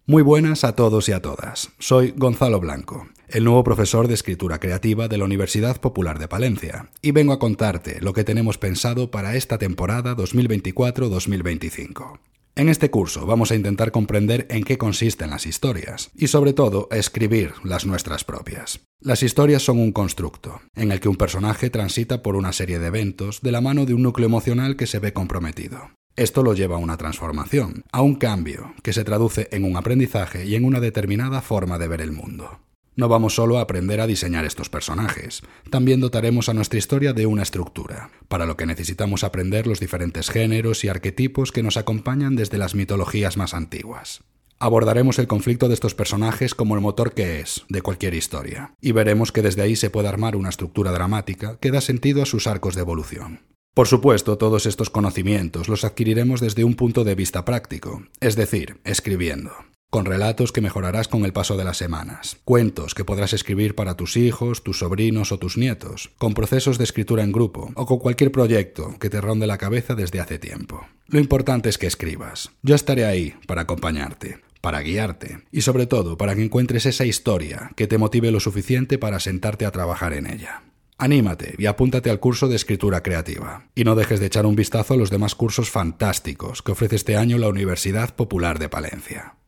Muy buenas a todos y a todas. Soy Gonzalo Blanco, el nuevo profesor de escritura creativa de la Universidad Popular de Palencia, y vengo a contarte lo que tenemos pensado para esta temporada 2024-2025. En este curso vamos a intentar comprender en qué consisten las historias y, sobre todo, a escribir las nuestras propias. Las historias son un constructo, en el que un personaje transita por una serie de eventos de la mano de un núcleo emocional que se ve comprometido. Esto lo lleva a una transformación, a un cambio, que se traduce en un aprendizaje y en una determinada forma de ver el mundo. No vamos solo a aprender a diseñar estos personajes, también dotaremos a nuestra historia de una estructura, para lo que necesitamos aprender los diferentes géneros y arquetipos que nos acompañan desde las mitologías más antiguas. Abordaremos el conflicto de estos personajes como el motor que es de cualquier historia, y veremos que desde ahí se puede armar una estructura dramática que da sentido a sus arcos de evolución. Por supuesto, todos estos conocimientos los adquiriremos desde un punto de vista práctico, es decir, escribiendo. Con relatos que mejorarás con el paso de las semanas, cuentos que podrás escribir para tus hijos, tus sobrinos o tus nietos, con procesos de escritura en grupo o con cualquier proyecto que te ronde la cabeza desde hace tiempo. Lo importante es que escribas. Yo estaré ahí para acompañarte, para guiarte y sobre todo para que encuentres esa historia que te motive lo suficiente para sentarte a trabajar en ella. Anímate y apúntate al curso de escritura creativa. Y no dejes de echar un vistazo a los demás cursos fantásticos que ofrece este año la Universidad Popular de Palencia.